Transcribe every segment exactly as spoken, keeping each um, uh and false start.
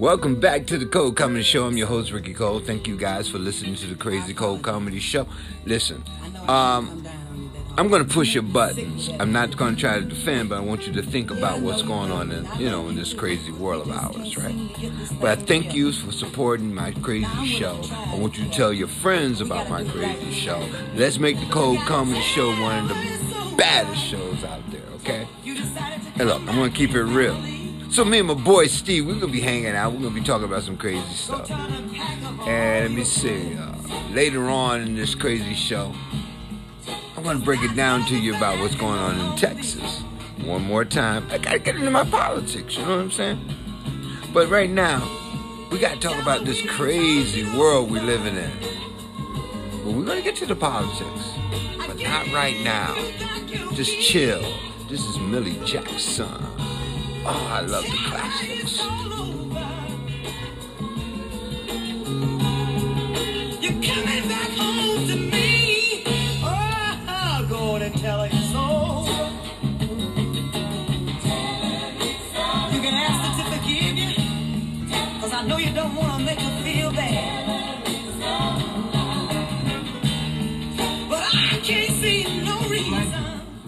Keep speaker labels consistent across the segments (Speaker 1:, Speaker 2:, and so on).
Speaker 1: Welcome back to the Cold Comedy Show. I'm your host, Ricky Cole. Thank you guys for listening to the Crazy Cold Comedy Show. Listen, um, I'm going to push your buttons. I'm not going to try to defend, but I want you to think about what's going on in, you know, in this crazy world of ours, right? But I thank you for supporting my crazy show. I want you to tell your friends about my crazy show. Let's make the Cold Comedy Show one of the baddest shows out there, okay? Hey, look, I'm going to keep it real. So me and my boy Steve, we're going to be hanging out. We're going to be talking about some crazy stuff. And let me see, uh, later on in this crazy show, I'm going to break it down to you about what's going on in Texas. One more time. I got to get into my politics, you know what I'm saying? But right now, we got to talk about this crazy world we're living in. But we're going to get to the politics. But not right now. Just chill. This is Millie Jackson. Oh, I love the classics.
Speaker 2: You're coming back home to me. Oh, go and tell her so. You can ask her to forgive you, cause I know you don't want to make her feel bad. But I can't see no reason.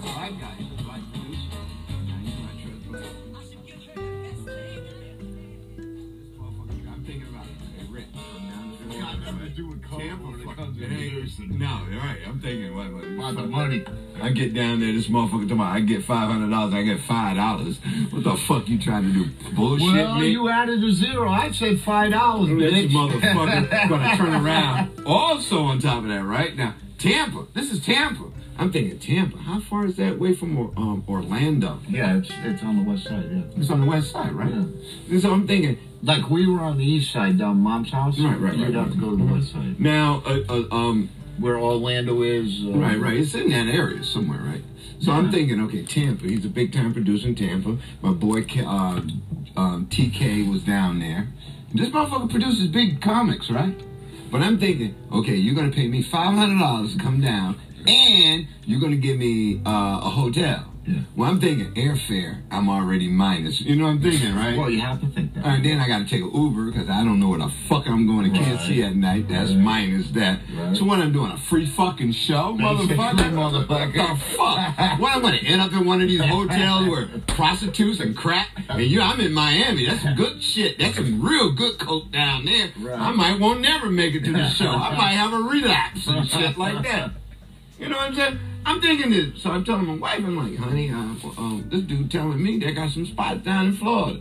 Speaker 3: No, all right. I'm thinking, what, what,
Speaker 4: about the money.
Speaker 3: I get down there, this motherfucker talking about I get five hundred dollars, I get five dollars. What the fuck you trying to do? Bullshit
Speaker 4: well,
Speaker 3: me?
Speaker 4: You added a zero. I'd say five dollars.
Speaker 3: This motherfucker gonna turn around. Also, on top of that, right now, Tampa. This is Tampa. I'm thinking Tampa. How far is that away from um, Orlando?
Speaker 4: Yeah, it's it's on the west side. Yeah,
Speaker 3: it's on the west side, right?
Speaker 4: Yeah.
Speaker 3: And so I'm thinking,
Speaker 4: like we were on the east side down Mom's house.
Speaker 3: Right, right,
Speaker 4: You'd
Speaker 3: right,
Speaker 4: have
Speaker 3: right.
Speaker 4: to go to the west side.
Speaker 3: Now, uh, uh, um.
Speaker 4: where Orlando is. Uh,
Speaker 3: right, right. It's in that area somewhere, right? So yeah. I'm thinking, okay, Tampa. He's a big time producer in Tampa. My boy uh, um, T K was down there. This motherfucker produces big comics, right? But I'm thinking, okay, you're gonna pay me five hundred dollars to come down, and you're gonna give me uh, a hotel. Yeah. Well, I'm thinking airfare, I'm already minus. You know what I'm thinking, right?
Speaker 4: Well, you have to think that.
Speaker 3: And then I got to take an Uber because I don't know where the fuck I'm going. I can't right. see at night. That's right. minus that. Right. So what I'm doing, a free fucking show, motherfucker?
Speaker 4: motherfucker.
Speaker 3: The fuck? What, I'm going to end up in one of these hotels where prostitutes and crack? And you, I'm in Miami. That's some good shit. That's some real good coke down there. Right. I might won't never make it to the show. I might have a relapse and shit like that. You know what I'm saying? I'm thinking this, so I'm telling my wife, I'm like, honey, uh, uh, this dude telling me they got some spots down in Florida.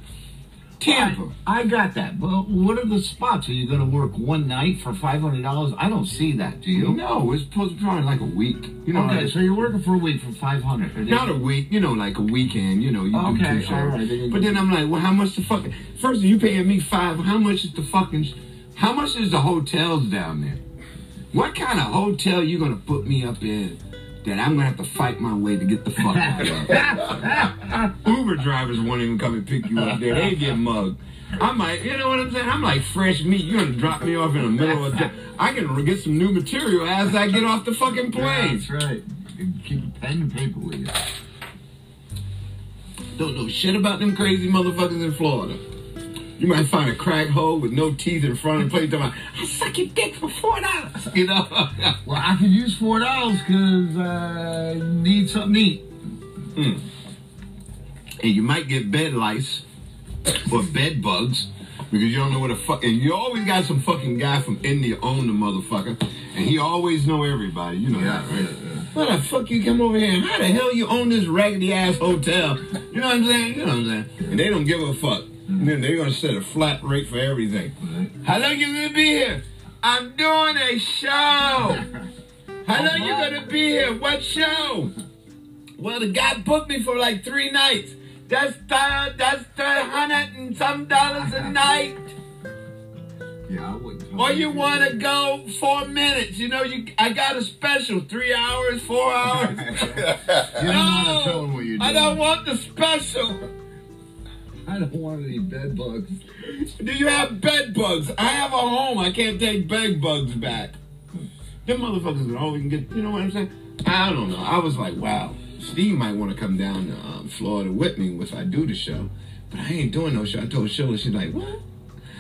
Speaker 3: Tampa.
Speaker 4: I, I got that, but what are the spots? Are you going to work one night for five hundred dollars? I don't see that, do you?
Speaker 3: No, it's supposed to be probably like a week. You know,
Speaker 4: okay,
Speaker 3: like,
Speaker 4: so you're working for a week for five hundred dollars.
Speaker 3: Not a week, you know, like a weekend, you know, you
Speaker 4: okay,
Speaker 3: do two shows.
Speaker 4: All right,
Speaker 3: but then I'm like, well, how much the fucking, first you paying me five, how much is the fucking, how much is the hotels down there? What kind of hotel you going to put me up in that I'm going to have to fight my way to get the fuck out of? Uber drivers won't even come and pick you up there. They get mugged. I'm like, you know what I'm saying? I'm like fresh meat. You're going to drop me off in the middle of the day. I can get some new material as I get off the fucking plane.
Speaker 4: Yeah, that's right. Keep a pen and paper with you.
Speaker 3: Don't know shit about them crazy motherfuckers in Florida. You might find a crack hole with no teeth in front of the plate. Talking about, I suck your dick for four dollars. You know?
Speaker 4: Well, I could use four dollars because I uh, need something to eat.
Speaker 3: Mm. And you might get bed lice or bed bugs because you don't know what the fuck. And you always got some fucking guy from India own the motherfucker, and he always know everybody. You know
Speaker 4: yeah,
Speaker 3: that, right?
Speaker 4: Yeah, yeah.
Speaker 3: Why the fuck you come over here and how the hell you own this raggedy ass hotel? You know what I'm saying? You know what I'm saying? And they don't give a fuck. And then they're gonna set a flat rate for everything. How long you gonna be here? I'm doing a show. How long you gonna be here? What show? Well, the guy booked me for like three nights. That's uh, that's three hundred and some dollars a night.
Speaker 4: Yeah, I wouldn't.
Speaker 3: Or you wanna go four minutes? You know, you I got a special, three hours, four hours.
Speaker 4: You don't
Speaker 3: no,
Speaker 4: want to tell them what you're doing.
Speaker 3: I don't want the special.
Speaker 4: I don't want any bed bugs.
Speaker 3: Do you have bed bugs? I have a home. I can't take bed bugs back. Them motherfuckers are always get, you know what I'm saying? I don't know. I was like, wow, Steve might want to come down to um, Florida with me if I do the show. But I ain't doing no show. I told Sheila, she's like, what?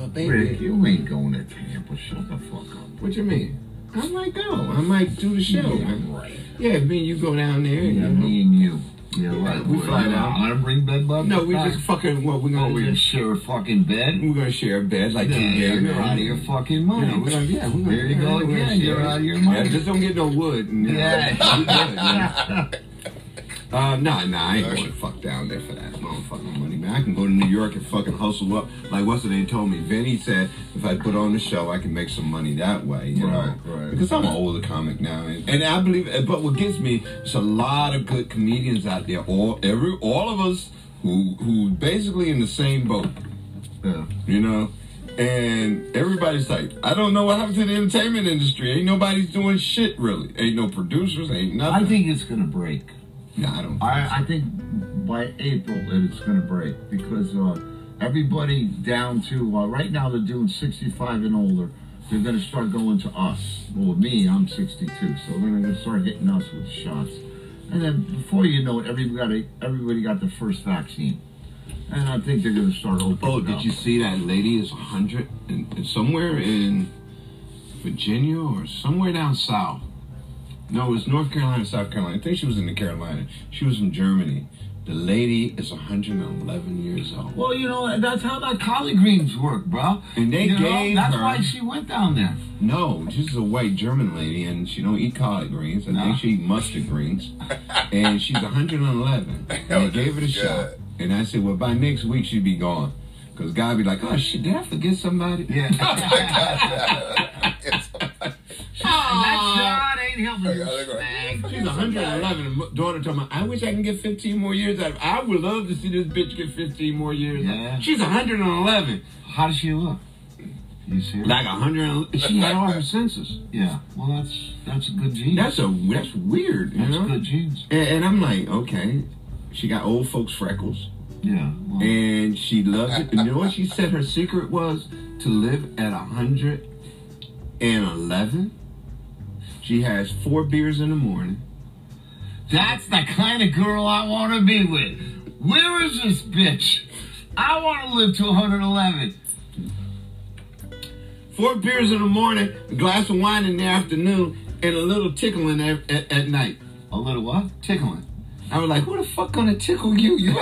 Speaker 3: my baby.
Speaker 4: Rick, you ain't going to Tampa. Shut the fuck up.
Speaker 3: What you mean? I might go. I might do the show.
Speaker 4: Yeah, right.
Speaker 3: Yeah, me and you go down there.
Speaker 4: Yeah,
Speaker 3: you know.
Speaker 4: me and you. Yeah, right.
Speaker 3: We fly down.
Speaker 4: I'm gonna bring bed bugs.
Speaker 3: No, we
Speaker 4: back.
Speaker 3: just fucking. What we're
Speaker 4: Oh,
Speaker 3: gonna
Speaker 4: we
Speaker 3: do?
Speaker 4: gonna share a fucking bed.
Speaker 3: We're gonna share a bed like
Speaker 4: Yeah,
Speaker 3: two
Speaker 4: yeah,
Speaker 3: days.
Speaker 4: you're out of your fucking
Speaker 3: You
Speaker 4: mind.
Speaker 3: know, we're gonna, yeah, we're gonna,
Speaker 4: There you go
Speaker 3: we're gonna
Speaker 4: again.
Speaker 3: share.
Speaker 4: You're out of your
Speaker 3: Yeah,
Speaker 4: mind.
Speaker 3: just don't get no wood. And,
Speaker 4: Yeah.
Speaker 3: we good, man. Uh, nah, nah, I ain't going to fuck down there for that motherfucking money, man. I can go to New York and fucking hustle up. Like, what's the name told me? Vinny said if I put on the show, I can make some money that way, you
Speaker 4: Right,
Speaker 3: know?
Speaker 4: right.
Speaker 3: Because I'm an older comic now. And, and I believe, but what gets me, there's a lot of good comedians out there. All, every, all of us who, who basically in the same boat,
Speaker 4: Yeah.
Speaker 3: you know? And everybody's like, I don't know what happened to the entertainment industry. Ain't nobody's doing shit, really. Ain't no producers, ain't nothing.
Speaker 4: I think it's gonna break.
Speaker 3: Yeah, I don't.
Speaker 4: I, I think by April it's going to break because uh, everybody down to uh, right now they're doing sixty-five and older. They're going to start going to us. Well, me, I'm sixty-two, so they're going to start hitting us with shots. And then before you know it, everybody everybody got the first vaccine, and I think they're going to start opening.
Speaker 3: Oh, did
Speaker 4: up.
Speaker 3: you see that lady is one hundred and, and somewhere in Virginia or somewhere down south? No, it was North Carolina, South Carolina. I think she was in the Carolina. She was from Germany. The lady is one hundred eleven years old.
Speaker 4: Well, you know, that's how that collard greens work, bro.
Speaker 3: And they
Speaker 4: you know,
Speaker 3: gave
Speaker 4: that's
Speaker 3: her-
Speaker 4: why she went down there.
Speaker 3: No, she's a white German lady, and she don't eat collard greens. I
Speaker 4: No.
Speaker 3: think she eat mustard greens. And she's one hundred eleven. And they gave her the shot. And I said, well, by next week, she'd be gone. Because God be like, oh, shit, did I forget somebody?
Speaker 4: Yeah. And that shot ain't helping you snag.
Speaker 3: She's one hundred eleven. And my daughter told me, I wish I can get fifteen more years out of I would love to see this bitch get fifteen more years.
Speaker 4: Yeah.
Speaker 3: She's one hundred eleven.
Speaker 4: How does she look? You see her?
Speaker 3: Like one hundred. She had all her senses.
Speaker 4: Yeah. Well, that's that's good genes.
Speaker 3: That's a that's weird, you
Speaker 4: That's
Speaker 3: know.
Speaker 4: good genes.
Speaker 3: And, and I'm like, okay, she got old folks freckles,
Speaker 4: Yeah. Well,
Speaker 3: and she loves it. And you know what she said her secret was to live at one hundred eleven. She has four beers in the morning.
Speaker 4: that's the kind of girl I want to be with. Where is this bitch? I want to live to one hundred eleven.
Speaker 3: Four beers in the morning, a glass of wine in the afternoon, and a little tickling at, at, at night.
Speaker 4: A little what?
Speaker 3: Tickling. I was like, who the fuck gonna tickle you? You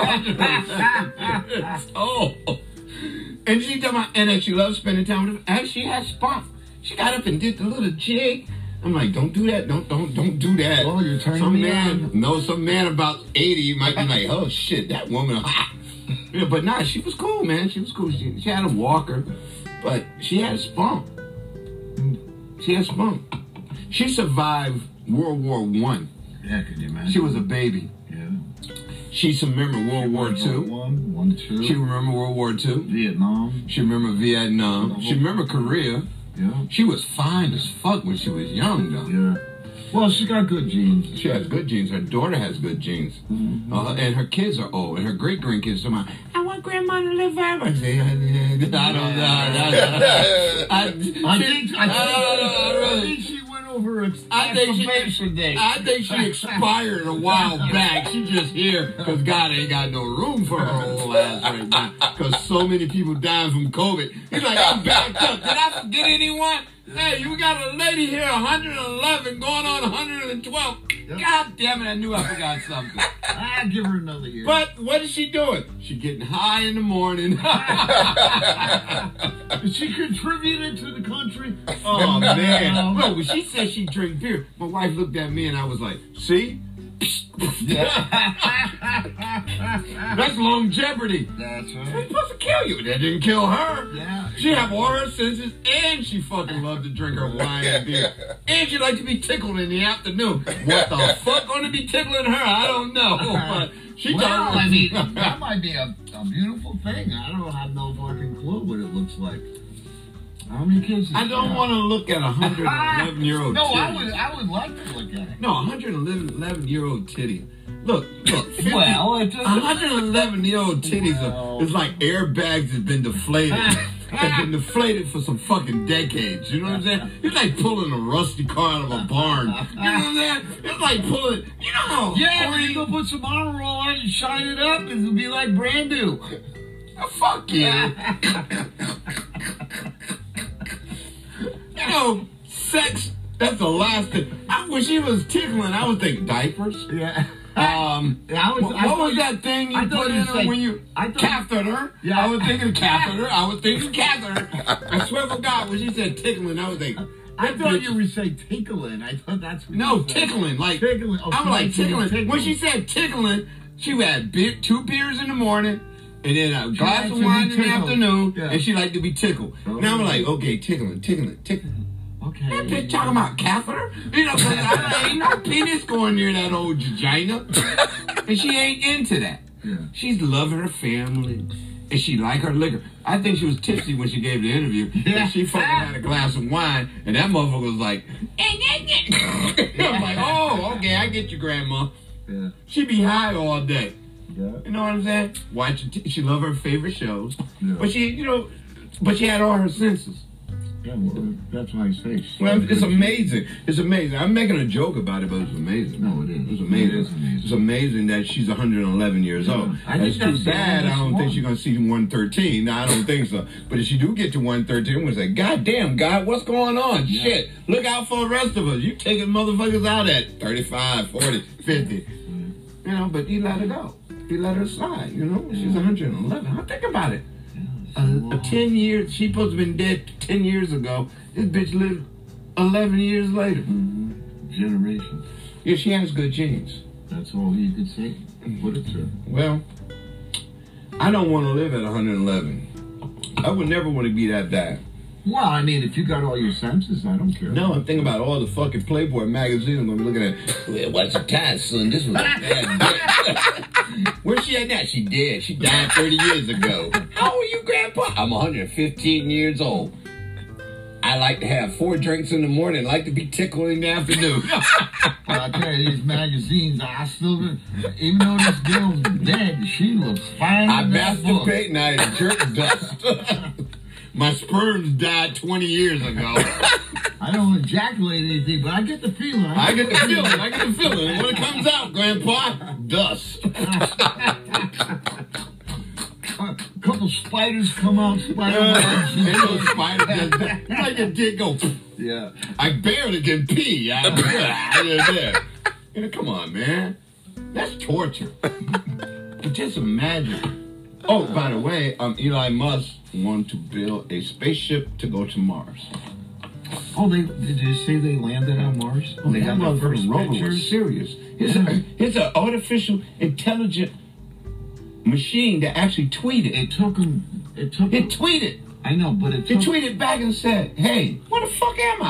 Speaker 3: oh. And she told me, and that she loves spending time with him. And she had spunk. She got up and did the little jig. I'm like, don't do that. Don't don't don't do that.
Speaker 4: Oh, you're turning
Speaker 3: some
Speaker 4: me
Speaker 3: man,
Speaker 4: on.
Speaker 3: no, some man about eighty might be like, oh shit, that woman hot. Yeah, but nah, she was cool, man. She was cool. She, she had a walker, but she had spunk. She had spunk. She survived World War One.
Speaker 4: Yeah, can you imagine?
Speaker 3: She was a baby.
Speaker 4: Yeah.
Speaker 3: She remember World War Two.
Speaker 4: One, one, two.
Speaker 3: She remember World War Two.
Speaker 4: Vietnam.
Speaker 3: She remember Vietnam. She remember Korea.
Speaker 4: Yeah.
Speaker 3: She was fine as fuck when she was young, though.
Speaker 4: Yeah. Well, she got good genes.
Speaker 3: She has good genes. Her daughter has good genes.
Speaker 4: Mm-hmm.
Speaker 3: Uh, and her kids are old. And her great-grandkids are like, I want grandma to live forever. I say, I don't know. I,
Speaker 4: I
Speaker 3: I,
Speaker 4: think,
Speaker 3: she-
Speaker 4: I think,
Speaker 3: I don't know,
Speaker 4: I think she went over its
Speaker 3: I think she-
Speaker 4: exclamation date.
Speaker 3: I think she expired a while back. She just here because God ain't got no room for her old ass right now. Because so many people dying from COVID. He's like, I'm backed up. Did I forget anyone? Hey, you got a lady here, one hundred eleven, going on one hundred twelve.
Speaker 4: Yep.
Speaker 3: God damn it, I knew I forgot something.
Speaker 4: I'll give her another year.
Speaker 3: But what is she doing? She getting high in the morning.
Speaker 4: She contributed to the country.
Speaker 3: Oh, man. No, when she said she drink beer, my wife looked at me and I was like, see? That's longevity.
Speaker 4: That's
Speaker 3: It's
Speaker 4: right.
Speaker 3: supposed to kill you. That didn't kill her.
Speaker 4: Yeah.
Speaker 3: She have all her senses, and she fucking loved to drink her wine and beer. And she like to be tickled in the afternoon. What the fuck gonna be tickling her? I don't know. But she
Speaker 4: Well,
Speaker 3: told
Speaker 4: I
Speaker 3: me.
Speaker 4: mean, that might be a, a beautiful thing. I don't have no fucking clue what it looks like. How many kids? Is
Speaker 3: I don't
Speaker 4: that?
Speaker 3: want to look at a one hundred eleven year old
Speaker 4: No,
Speaker 3: titty.
Speaker 4: I would. I would like to look at it.
Speaker 3: No, a one hundred eleven year old titty. Look, look. fifty,
Speaker 4: Well, it
Speaker 3: a
Speaker 4: just.
Speaker 3: one hundred eleven year old titties
Speaker 4: Well.
Speaker 3: are, it's like airbags have been deflated. Have been deflated for some fucking decades. You know what I'm saying? It's like pulling a rusty car out of a barn. You know what I'm saying? It's like pulling. You know how
Speaker 4: Yeah, when
Speaker 3: horny-
Speaker 4: you go put some armor all on it and shine it up, it'll be like brand new.
Speaker 3: Oh, fuck you. You know, sex, that's the last thing. I, when she was tickling, I was thinking diapers.
Speaker 4: Yeah.
Speaker 3: Um,
Speaker 4: Yeah, I was-
Speaker 3: what,
Speaker 4: I
Speaker 3: what
Speaker 4: thought
Speaker 3: was
Speaker 4: you-
Speaker 3: that thing you
Speaker 4: I thought
Speaker 3: put
Speaker 4: you
Speaker 3: in her
Speaker 4: said-
Speaker 3: when you
Speaker 4: I thought-
Speaker 3: catheter?
Speaker 4: Yeah.
Speaker 3: I was thinking catheter. I was thinking catheter. I swear to God, when she said tickling, I was thinking.
Speaker 4: I
Speaker 3: that
Speaker 4: thought
Speaker 3: bitch-
Speaker 4: you were saying tickling. I thought that's what
Speaker 3: No,
Speaker 4: you said.
Speaker 3: tickling. Like
Speaker 4: Tickling. Oh,
Speaker 3: I was like
Speaker 4: tickling,
Speaker 3: tickling.
Speaker 4: tickling.
Speaker 3: When she said tickling, she had beer, two beers in the morning, and then a glass
Speaker 4: liked
Speaker 3: of
Speaker 4: to be
Speaker 3: wine in the
Speaker 4: tickled.
Speaker 3: afternoon,
Speaker 4: Yeah.
Speaker 3: and she liked to be tickled.
Speaker 4: Oh.
Speaker 3: Now I'm like, okay, tickling, tickling, tickling.
Speaker 4: Okay.
Speaker 3: That bitch talking about catheter? You know, 'cause I ain't no penis going near that old vagina. And she ain't into that.
Speaker 4: Yeah.
Speaker 3: She's loving her family. And she like her liquor. I think she was tipsy when she gave the interview.
Speaker 4: Yeah.
Speaker 3: And she fucking had a glass of wine. And that motherfucker was like, I'm like, oh, okay, I get you, grandma.
Speaker 4: Yeah.
Speaker 3: She be high all day.
Speaker 4: Yeah.
Speaker 3: You know what I'm saying? Watching, t- she love her favorite shows.
Speaker 4: Yeah.
Speaker 3: But she, you know, but she had all her senses.
Speaker 4: Yeah, well, that's why I say.
Speaker 3: Well, it's amazing. It's amazing. I'm making a joke about it, but it's amazing.
Speaker 4: No, it is.
Speaker 3: It's amazing.
Speaker 4: It is amazing.
Speaker 3: It's amazing that she's one hundred eleven years
Speaker 4: Yeah.
Speaker 3: old.
Speaker 4: I think
Speaker 3: It's
Speaker 4: that's
Speaker 3: too
Speaker 4: the
Speaker 3: bad. I
Speaker 4: oldest
Speaker 3: don't
Speaker 4: one.
Speaker 3: think she's gonna see one thirteen. No, I don't think so. But if she do get to one thirteen, I'm gonna say, God damn, God, what's going on?
Speaker 4: Yeah.
Speaker 3: Shit, look out for the rest of us. You taking motherfuckers out at thirty-five, forty, fifty. You know, but you let her go. You let her slide. You know, she's one hundred eleven. I think about it. A, a ten years, she supposed to have been dead ten years ago. This bitch lived eleven years later.
Speaker 4: Mm-hmm. Generation.
Speaker 3: Yeah, she has good genes.
Speaker 4: That's all you could say. Put it through.
Speaker 3: Well, I don't want to live at one hundred eleven. I would never want to be that bad.
Speaker 4: Well, I mean, if you got all your senses, I don't care.
Speaker 3: No, I'm thinking about all the fucking Playboy magazines I'm going to be looking at. Well, what's the time, son? This was a bad bitch. Where's she at now? She dead. She died thirty years ago. How old are you, Grandpa? I'm one hundred fifteen years old. I like to have four drinks in the morning, like to be tickled in the afternoon.
Speaker 4: But I tell you, these magazines, I still, even though this girl's dead, she looks fine.
Speaker 3: I
Speaker 4: in that book.
Speaker 3: masturbate and I jerk dust. My sperms died twenty years ago.
Speaker 4: I don't ejaculate anything, but I get the feeling.
Speaker 3: I get the feeling. I get the feeling. And when it comes out, Grandpa, dust.
Speaker 4: A couple spiders come out, spider
Speaker 3: And
Speaker 4: webs.
Speaker 3: those spiders just, like a dick go.
Speaker 4: Yeah.
Speaker 3: I barely can pee. I, I, yeah. You know, come on, man. That's torture. But just imagine. Oh, by the way, um, Elon Musk wanted to build a spaceship to go to Mars.
Speaker 4: Oh, they did you say they landed on Mars?
Speaker 3: Oh,
Speaker 4: they
Speaker 3: that
Speaker 4: got the first
Speaker 3: motherfucking rover was
Speaker 4: pictures.
Speaker 3: serious. It's a, it's an artificial intelligent machine that actually tweeted.
Speaker 4: It took them. It took.
Speaker 3: It tweeted.
Speaker 4: I know, but it
Speaker 3: It
Speaker 4: took.
Speaker 3: tweeted back and said, "Hey, where the fuck am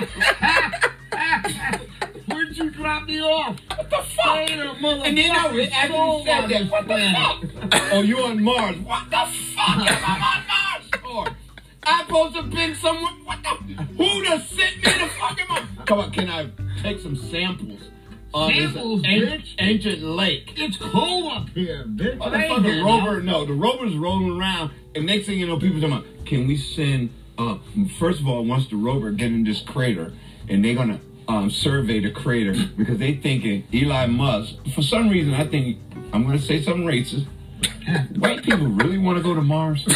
Speaker 3: I?
Speaker 4: Where'd you drop me off?
Speaker 3: What the fuck?"
Speaker 4: Wait a motherfucker.
Speaker 3: And then I it actually said that. What the fuck? Oh, you on Mars? What the fuck am I on Mars for? I'm supposed to have been somewhere. What the? Who done sent me the fucking Mars? Come on, can I take some samples? On this
Speaker 4: Samples,
Speaker 3: an-
Speaker 4: bitch?
Speaker 3: ancient lake.
Speaker 4: It's cold up here, bitch.
Speaker 3: Oh, the
Speaker 4: I ain't
Speaker 3: fucking
Speaker 4: getting
Speaker 3: rover,
Speaker 4: out.
Speaker 3: no, the rover's rolling around, and next thing you know, people talking about, can we send, uh, first of all, once the rover get in this crater, and they're gonna um, survey the crater, because they thinking Elon Musk, for some reason, I think, I'm gonna say something racist, white people really want to go to Mars?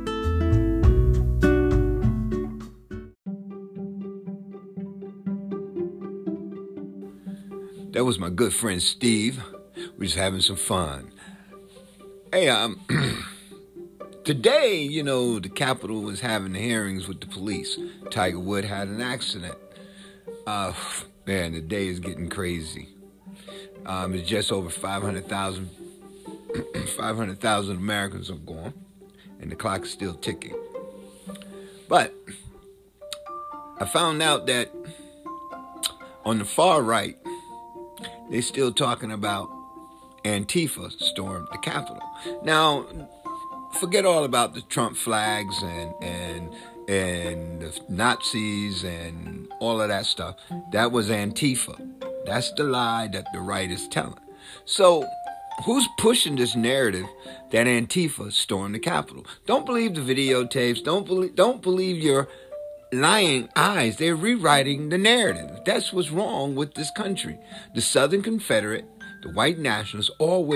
Speaker 3: That was my good friend Steve. We're just having some fun. Hey, um, today, you know, the Capitol was having the hearings with the police. Tiger Wood had an accident. Uh, man, the day is getting crazy. Um, it's just over five hundred thousand five hundred thousand Americans are gone, and the clock is still ticking. But I found out that on the far right, they're still talking about Antifa stormed the Capitol. Now, forget all about the Trump flags and and and the Nazis and all of that stuff. That was Antifa. That's the lie that the right is telling. So, who's pushing this narrative that Antifa stormed the Capitol? Don't believe the videotapes. Don't believe. Don't believe your lying eyes. They're rewriting the narrative. That's what's wrong with this country. The Southern Confederate, the white nationalists, always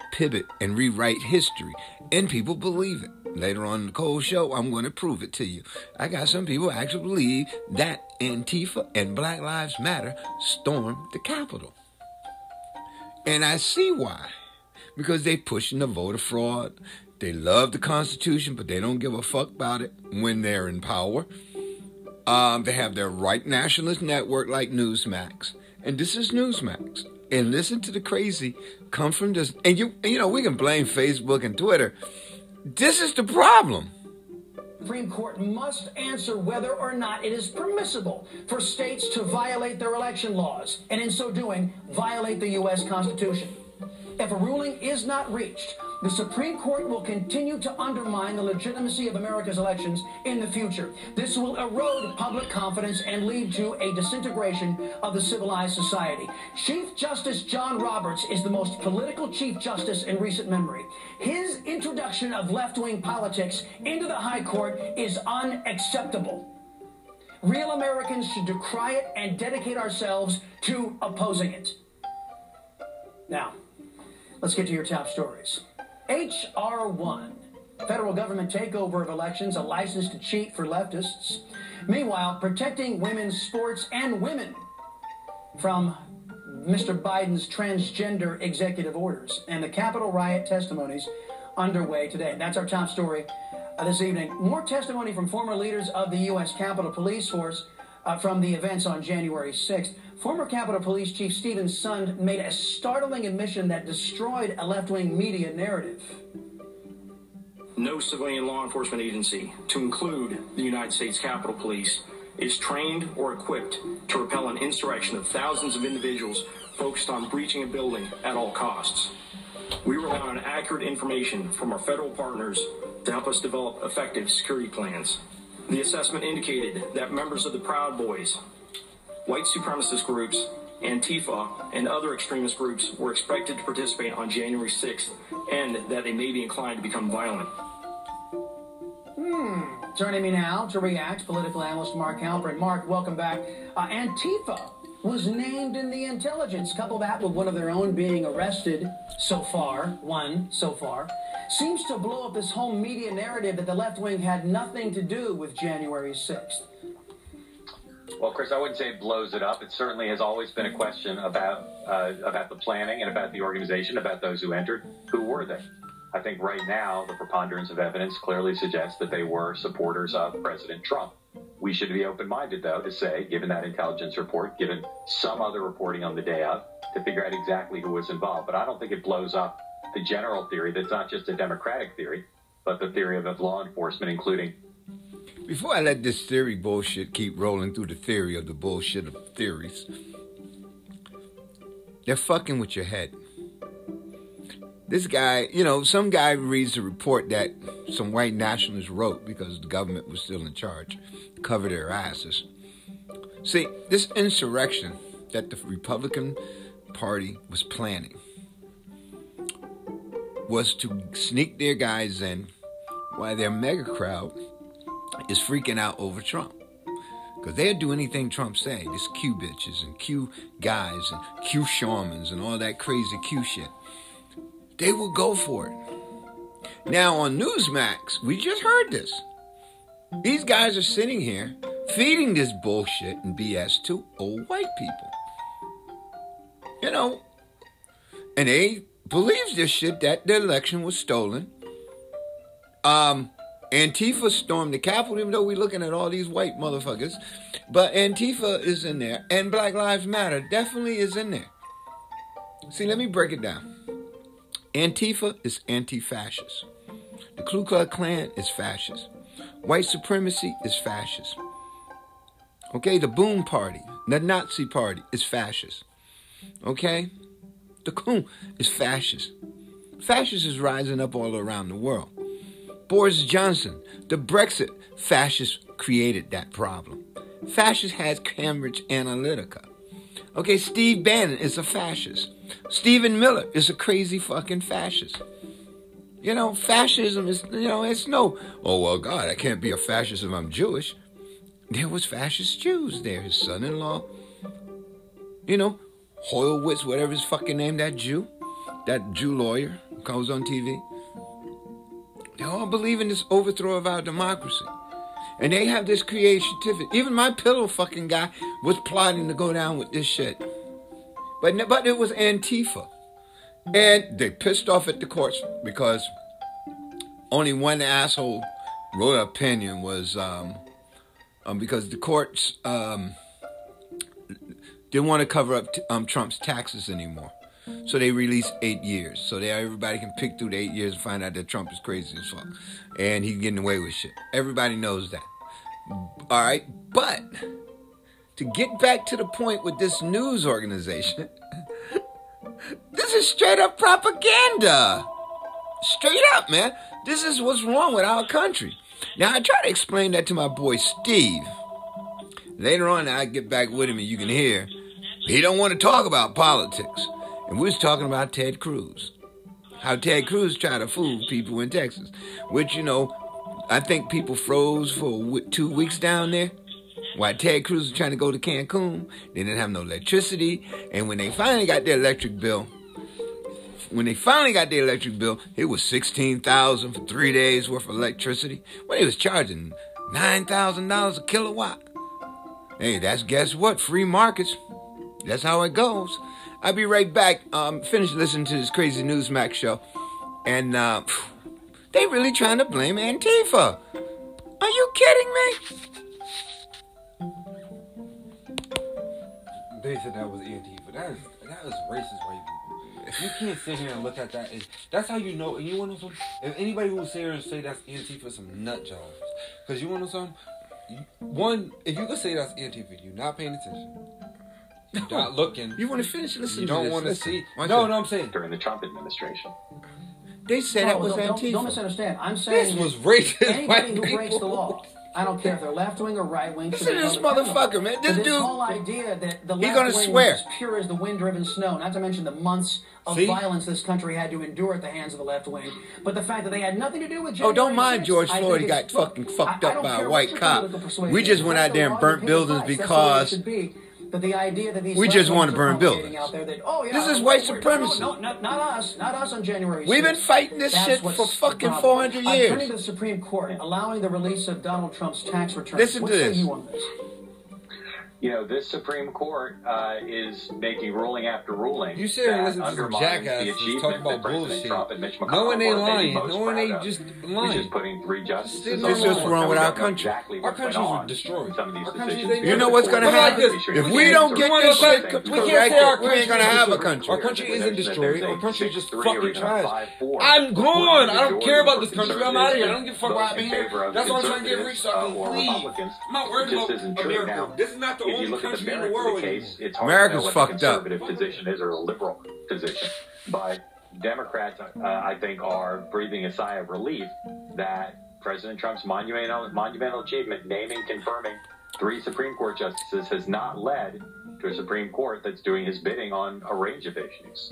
Speaker 1: pivot and rewrite history, and people believe it. Later on in the Cole Show, I'm going to prove it to you. I got some people who actually believe that Antifa and Black Lives Matter stormed the Capitol. And I see why. Because they pushing the voter fraud. They love the Constitution, but they don't give a fuck about it when they're in power. Um, they have their right nationalist network like Newsmax. And this is Newsmax. And listen to the crazy come from this. And you, you know, we can blame Facebook and Twitter. This is the problem.
Speaker 5: The Supreme Court must answer whether or not it is permissible for states to violate their election laws, and in so doing, violate the U S Constitution. If a ruling is not reached, the Supreme Court will continue to undermine the legitimacy of America's elections in the future. This will erode public confidence and lead to a disintegration of the civilized society. Chief Justice John Roberts is the most political Chief Justice in recent memory. His introduction of left-wing politics into the High Court is unacceptable. Real Americans should decry it and dedicate ourselves to opposing it. Now, let's get to your top stories. H R one, federal government takeover of elections, a license to cheat for leftists. Meanwhile, protecting women's sports and women from Mister Biden's transgender executive orders. And the Capitol riot testimonies underway today. That's our top story uh, this evening. More testimony from former leaders of the U S Capitol Police Force uh, from the events on January sixth. Former Capitol Police Chief Stephen Sund made a startling admission that destroyed a left-wing media narrative.
Speaker 6: No civilian law enforcement agency, to include the United States Capitol Police, is trained or equipped to repel an insurrection of thousands of individuals focused on breaching a building at all costs. We rely on accurate information from our federal partners to help us develop effective security plans. The assessment indicated that members of the Proud Boys, white supremacist groups, Antifa, and other extremist groups were expected to participate on January sixth, and that they may be inclined to become violent.
Speaker 5: Hmm. Joining me now to react, political analyst Mark Halperin. Mark, welcome back. Uh, Antifa was named in the intelligence. Couple that with one of their own being arrested so far, one so far, seems to blow up this whole media narrative that the left wing had nothing to do with January sixth.
Speaker 7: Well, Chris, I wouldn't say it blows it up. It certainly has always been a question about uh, about the planning and about the organization, about those who entered. Who were they? I think right now the preponderance of evidence clearly suggests that they were supporters of President Trump. We should be open-minded, though, to say, given that intelligence report, given some other reporting on the day of, to figure out exactly who was involved. But I don't think it blows up the general theory that's not just a Democratic theory, but the theory of law enforcement, including...
Speaker 1: Before I let this theory bullshit keep rolling through the theory of the bullshit of theories, they're fucking with your head. This guy, you know, some guy reads a report that some white nationalists wrote because the government was still in charge, cover their asses. See, this insurrection that the Republican Party was planning was to sneak their guys in while their mega crowd is freaking out over Trump. Because they'll do anything Trump say. This Q bitches and Q guys and Q shamans and all that crazy Q shit. They will go for it. Now on Newsmax, we just heard this. These guys are sitting here feeding this bullshit and B S to old white people. You know, and they believes this shit that the election was stolen. Um... Antifa stormed the Capitol, even though we're looking at all these white motherfuckers. But Antifa is in there. And Black Lives Matter definitely is in there. See, let me break it down. Antifa is anti-fascist. The Ku Klux Klan is fascist. White supremacy is fascist. Okay, the Boom Party, the Nazi Party is fascist. Okay? The Ku is fascist. Fascists is rising up all around the world. Boris Johnson, the Brexit fascists created that problem. Fascists had Cambridge Analytica. Okay, Steve Bannon is a fascist. Stephen Miller is a crazy fucking fascist. You know, fascism is, you know, it's no, oh, well, God, I can't be a fascist if I'm Jewish. There was fascist Jews there. His son-in-law, you know, Horowitz, whatever his fucking name, that Jew, that Jew lawyer, goes on T V. They all believe in this overthrow of our democracy. And they have this creativity. Even my pillow fucking guy was plotting to go down with this shit. But, but it was Antifa. And they pissed off at the courts because only one asshole wrote an opinion was um, um, because the courts um, didn't want to cover up t- um, Trump's taxes anymore. So they released eight years. So that everybody can pick through the eight years and find out that Trump is crazy as fuck. And he's getting away with shit. Everybody knows that. All right. But to get back to the point with this news organization, this is straight up propaganda. Straight up, man. This is what's wrong with our country. Now, I try to explain that to my boy Steve. Later on, I get back with him and you can hear he don't want to talk about politics. And we was talking about Ted Cruz. How Ted Cruz tried to fool people in Texas. Which, you know, I think people froze for two weeks down there. While Ted Cruz was trying to go to Cancun. They didn't have no electricity. And when they finally got their electric bill, when they finally got their electric bill, it was sixteen thousand dollars for three days worth of electricity. Well, they was charging nine thousand dollars a kilowatt. Hey, that's, guess what? Free markets. That's how it goes. I'll be right back. Um, finish listening to this crazy Newsmax show. And uh, they really trying to blame Antifa. Are you kidding me?
Speaker 8: They said that was Antifa. That is that is racist white people. You can't sit here and look at that. As, that's how you know. And you want to know something? If anybody who will sit here and say that's Antifa, some nut jobs. Because you want to know something? You, one, if you could say that's Antifa, you're not paying attention. You're not looking.
Speaker 1: You want to finish listening
Speaker 8: You
Speaker 1: to
Speaker 8: don't
Speaker 1: this?
Speaker 8: want to
Speaker 1: Listen.
Speaker 8: see.
Speaker 1: Watch
Speaker 8: No,
Speaker 1: it.
Speaker 8: no, I'm saying.
Speaker 7: During the Trump administration.
Speaker 1: They said
Speaker 5: No,
Speaker 1: that was
Speaker 5: don't,
Speaker 1: Antifa.
Speaker 5: don't misunderstand. I'm saying
Speaker 8: This was
Speaker 5: that
Speaker 8: racist
Speaker 5: anybody
Speaker 8: white
Speaker 5: who breaks
Speaker 8: people.
Speaker 5: the law, I don't care if they're left wing or right wing.
Speaker 1: Listen to this motherfucker, man. This
Speaker 5: this
Speaker 1: dude-
Speaker 5: whole idea that the
Speaker 1: He
Speaker 5: left
Speaker 1: gonna
Speaker 5: wing
Speaker 1: swear.
Speaker 5: was as pure as the wind-driven snow. Not to mention the months of
Speaker 8: See?
Speaker 5: violence this country had to endure at the hands of the left wing. But the fact that they had nothing to do with
Speaker 1: Oh,
Speaker 5: January
Speaker 1: don't mind
Speaker 5: sixth,
Speaker 1: George
Speaker 5: I
Speaker 1: Floyd. He
Speaker 5: think
Speaker 1: got
Speaker 5: it's- look,
Speaker 1: fucking fucked
Speaker 5: I- I
Speaker 1: up
Speaker 5: don't
Speaker 1: by a
Speaker 5: care
Speaker 1: white
Speaker 5: what your
Speaker 1: cop.
Speaker 5: political persuasion
Speaker 1: We just
Speaker 5: is.
Speaker 1: went
Speaker 5: That's
Speaker 1: out there
Speaker 5: the
Speaker 1: and
Speaker 5: law, you
Speaker 1: burnt
Speaker 5: pay the
Speaker 1: buildings
Speaker 5: price. That's the way it
Speaker 1: because
Speaker 5: should be. But the idea that these
Speaker 1: We just
Speaker 5: left
Speaker 1: wanna
Speaker 5: wingers
Speaker 1: burn
Speaker 5: are propagating
Speaker 1: buildings.
Speaker 5: out there that, oh, yeah,
Speaker 1: This is
Speaker 5: we're-
Speaker 1: white
Speaker 5: we're-
Speaker 1: supremacy.
Speaker 5: No, no, not, not us. Not us on January sixth.
Speaker 1: We've been fighting this
Speaker 5: That's
Speaker 1: shit
Speaker 5: what's
Speaker 1: for
Speaker 5: the
Speaker 1: fucking
Speaker 5: problem.
Speaker 1: four hundred
Speaker 5: Uh,
Speaker 1: years.
Speaker 5: turning to the Supreme Court, allowing the release of Donald Trump's tax returns.
Speaker 1: Listen
Speaker 5: what
Speaker 1: to
Speaker 5: say
Speaker 1: this.
Speaker 5: you on this?
Speaker 7: You know, this Supreme Court uh, is making ruling after ruling.
Speaker 8: You sit here and
Speaker 7: that
Speaker 8: listen to some
Speaker 7: undermines
Speaker 8: jackasses
Speaker 7: the
Speaker 8: talk
Speaker 7: achievement
Speaker 8: about
Speaker 7: that President
Speaker 8: bullshit.
Speaker 7: Trump and Mitch McConnell
Speaker 8: Knowing they
Speaker 7: were maybe
Speaker 8: lying,
Speaker 7: most
Speaker 8: knowing
Speaker 7: proud
Speaker 8: they
Speaker 7: of,
Speaker 8: just
Speaker 7: which
Speaker 8: lying.
Speaker 7: is putting three justices.
Speaker 8: This is
Speaker 7: on the
Speaker 8: what's
Speaker 7: court
Speaker 1: wrong
Speaker 7: that
Speaker 1: with our
Speaker 7: don't know
Speaker 1: country.
Speaker 7: Exactly
Speaker 8: Our
Speaker 7: what's
Speaker 8: countries
Speaker 7: going
Speaker 8: were
Speaker 7: on.
Speaker 8: destroyed.
Speaker 7: Some of these
Speaker 8: Our countries,
Speaker 7: decisions.
Speaker 8: they
Speaker 1: You know what's gonna
Speaker 8: Put it like
Speaker 1: happen?
Speaker 8: this.
Speaker 1: If
Speaker 8: We
Speaker 1: we
Speaker 8: can't-
Speaker 1: don't
Speaker 8: we
Speaker 1: get
Speaker 8: wanna
Speaker 1: this
Speaker 8: say-
Speaker 1: shit
Speaker 8: we
Speaker 1: corrected,
Speaker 8: can't say our
Speaker 1: we ain't gonna
Speaker 8: country
Speaker 1: have a
Speaker 8: is
Speaker 1: country.
Speaker 8: Our country isn't destroyed. Our country is just fucking trash.
Speaker 7: I'm
Speaker 8: I'm gone. I don't care about this country. I'm out of here. I don't give a fuck what happened here. That's why I'm trying to get rich so I can leave. I'm not worried about America. This is not the
Speaker 7: If you
Speaker 8: only
Speaker 7: look at the
Speaker 8: country in the
Speaker 7: merits of
Speaker 8: world
Speaker 7: the
Speaker 8: anymore.
Speaker 7: case, it's hard
Speaker 1: America's
Speaker 7: to know what
Speaker 1: fucked
Speaker 7: the
Speaker 1: up.
Speaker 7: conservative position is or a liberal position. But Democrats, uh, I think, are breathing a sigh of relief that President Trump's monumental, monumental achievement, naming, confirming three Supreme Court justices, has not led to a Supreme Court that's doing his bidding on a range of issues.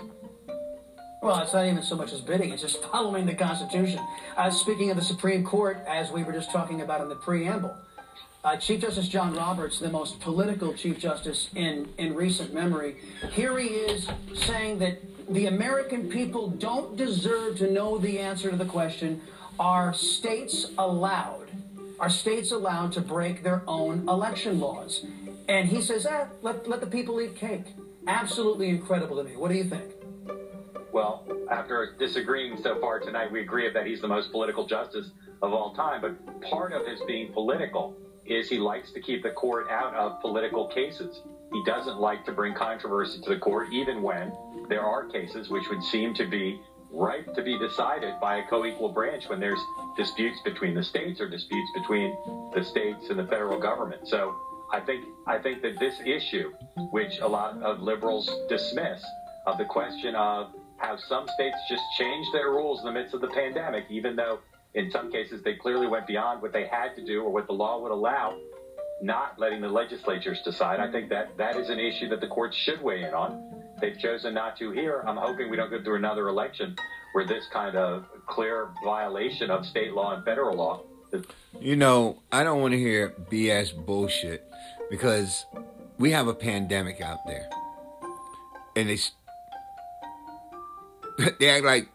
Speaker 5: Well, it's not even so much as bidding, it's just following the Constitution. Uh, speaking of the Supreme Court, as we were just talking about in the preamble, uh, Chief Justice John Roberts, the most political Chief Justice in, in recent memory, here he is saying that the American people don't deserve to know the answer to the question, are states allowed, are states allowed to break their own election laws? And he says, ah, let, let the people eat cake. Absolutely incredible to me. What do you think?
Speaker 7: Well, after disagreeing so far tonight, we agree that he's the most political justice of all time. But part of his being political is he likes to keep the court out of political cases. He doesn't like to bring controversy to the court, even when there are cases which would seem to be ripe to be decided by a co-equal branch when there's disputes between the states or disputes between the states and the federal government. So I think I think that this issue, which a lot of liberals dismiss, of the question of how some states just changed their rules in the midst of the pandemic, even though in some cases they clearly went beyond what they had to do or what the law would allow, not letting the legislatures decide. I think that that is an issue that the courts should weigh in on. They've chosen not to here. I'm hoping we don't go through another election where this kind of clear violation of state law and federal law.
Speaker 1: You know, I don't want to hear B S bullshit because we have a pandemic out there. And they, they act like